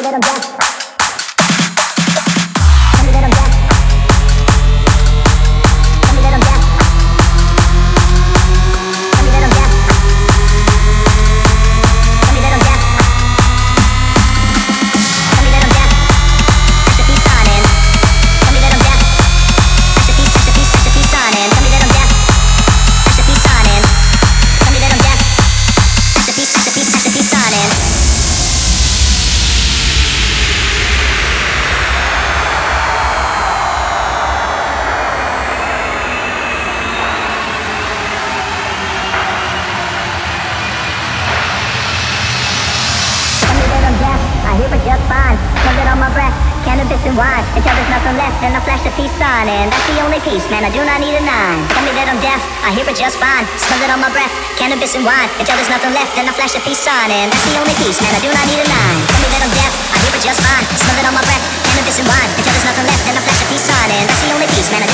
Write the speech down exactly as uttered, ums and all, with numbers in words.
Cannabis and wine until there's nothing left, then I flash a peace sign, and that's the only piece, man. I do not need a nine. Tell me that I'm deaf, I hear it just fine. Smell it on my breath, cannabis and wine until there's nothing left, then I flash a peace sign, and that's the only piece, man.